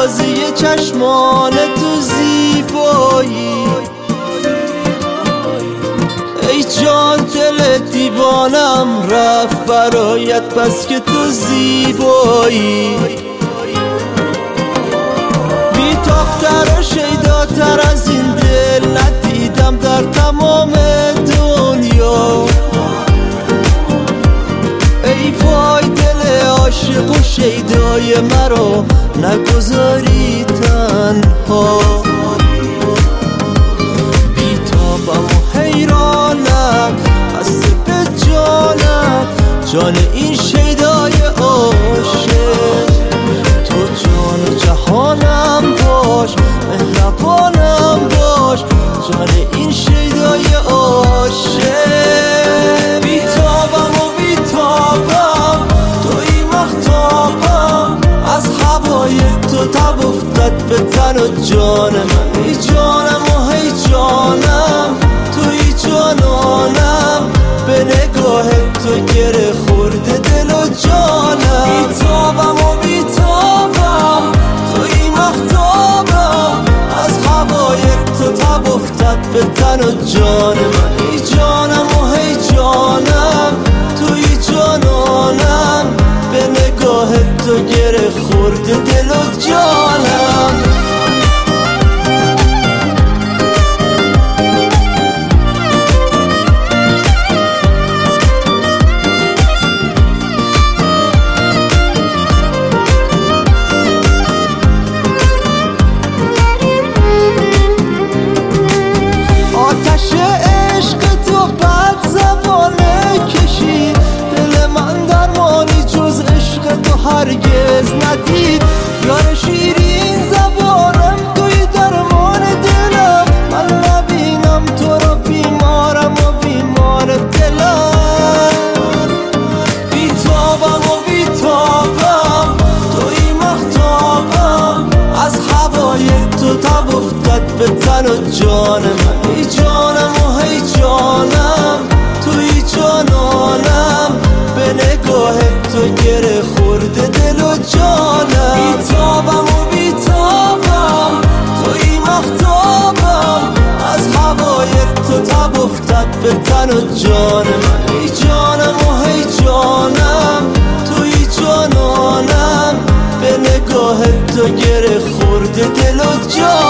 بازی چشمان تو زیبایی. ای جان دل دیوانم رفت برایت بس که تو زیبایی. بی‌تاب‌تر و شیداتر از این دل ندیدم در تمام دنیا. ای وای دل عاشق و شیدای مرا نگذاری تنها. بی‌تابم و حیرانم خسته به جانم، جان این شیدای عاشق. تو جان و جهانم باش، مهربانم باش، جان این شیدای عاشق. بی‌تابم و بی‌تابم توی مهتابم، از هوای تو تب افتاد به تن و جان من. ای جانم و ای جانم توی جانانم، به نگاه تو گره خورده دل و جانم. بی‌تابم و بی‌تابم توی مهتابم، از هوای تو تب افتاد به تن و جان من. ای جانم و ای جانم توی جانانم، به نگاه تو گره خورده دل و جانم. هرگز ندید یار شیرین زبانم، توی درمان دلم. من نبینم تو رو بیمارم و بیمار دلم. بی‌تابم و بی‌تابم توی مهتابم، از هوای تو تب افتاد به تن و جان من. ای جانم و ای جانم توی جانانم، به نگاه تو گره خورده دل و جانم. بی‌تابم و بی‌تابم توی مهتابم، از هوای تو تب افتاد به تن و جان من. ای جانم و ای جانم توی جانانم، به نگاه تو گره خورده دل و جانم.